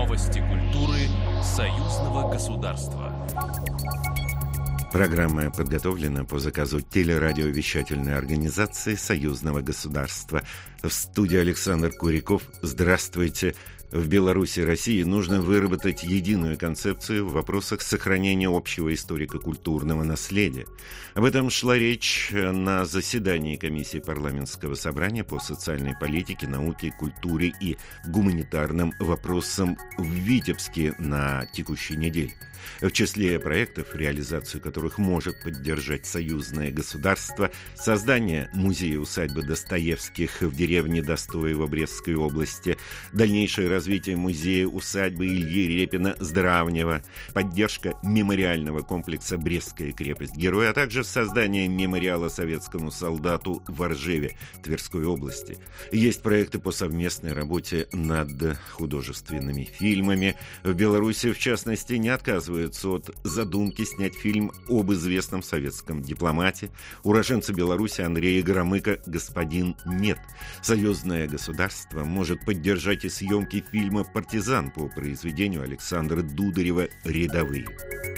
Новости культуры союзного государства. Программа подготовлена по заказу телерадиовещательной организации союзного государства. В студии Александр Куряков. Здравствуйте. В Беларуси и России нужно выработать единую концепцию в вопросах сохранения общего историко-культурного наследия. Об этом шла речь на заседании комиссии парламентского собрания по социальной политике, науке, культуре и гуманитарным вопросам в Витебске на текущей неделе. В числе проектов, реализацию которых может поддержать союзное государство, создание музея-усадьбы Достоевских в деревне Достоево Брестской области, дальнейшее развитие музея-усадьбы Ильи Репина-Здравнева, поддержка мемориального комплекса «Брестская крепость-герой», а также создание мемориала советскому солдату в Оржеве Тверской области. Есть проекты по совместной работе над художественными фильмами. В Беларуси, в частности, не отказываются от задумки снять фильм об известном советском дипломате, уроженце Беларуси Андрея Громыка «Господин нет». Союзное государство может поддержать и съемки фильма «Партизан» по произведению Александра Дударева «Рядовые».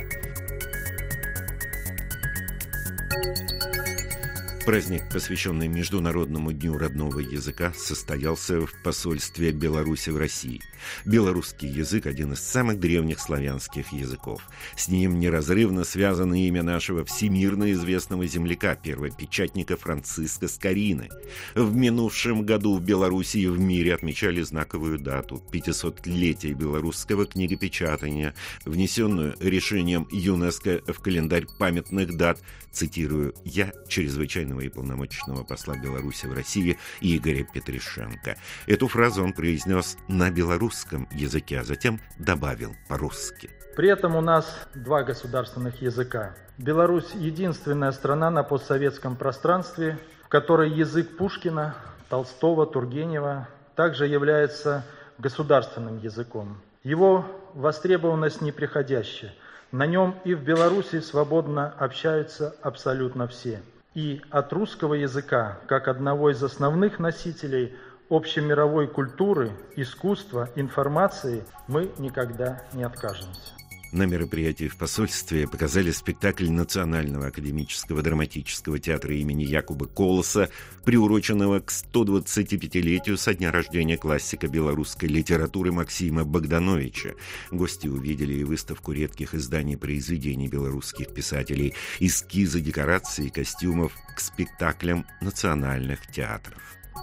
Праздник, посвященный Международному дню родного языка, состоялся в посольстве Беларуси в России. Белорусский язык – один из самых древних славянских языков. С ним неразрывно связано имя нашего всемирно известного земляка, первопечатника Франциска Скорины. В минувшем году в Беларуси и в мире отмечали знаковую дату – 500-летие белорусского книгопечатания, внесенную решением ЮНЕСКО в календарь памятных дат, цитирую «Я, чрезвычайного и полномочного посла Беларуси в России Игоря Петришенко». Эту фразу он произнес на белорусском языке, а затем добавил по-русски. При этом у нас два государственных языка. Беларусь – единственная страна на постсоветском пространстве, в которой язык Пушкина, Толстого, Тургенева также является государственным языком. Его востребованность неприходящая. На нем и в Беларуси свободно общаются абсолютно все. И от русского языка, как одного из основных носителей общемировой культуры, искусства, информации, мы никогда не откажемся. На мероприятии в посольстве показали спектакль Национального академического драматического театра имени Якуба Колоса, приуроченного к 125-летию со дня рождения классика белорусской литературы Максима Богдановича. Гости увидели и выставку редких изданий произведений белорусских писателей, эскизы декораций и костюмов к спектаклям национальных театров.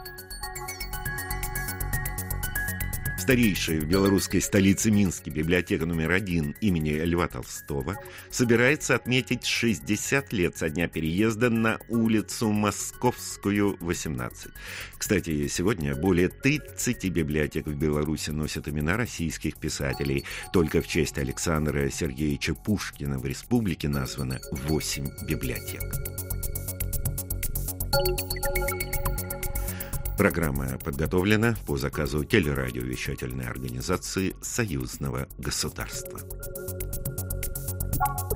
Старейшая в белорусской столице Минске библиотека номер 1 имени Льва Толстого собирается отметить 60 лет со дня переезда на улицу Московскую, 18. Кстати, сегодня более 30 библиотек в Беларуси носят имена российских писателей. Только в честь Александра Сергеевича Пушкина в республике названо 8 библиотек. Программа подготовлена по заказу телерадиовещательной организации союзного государства.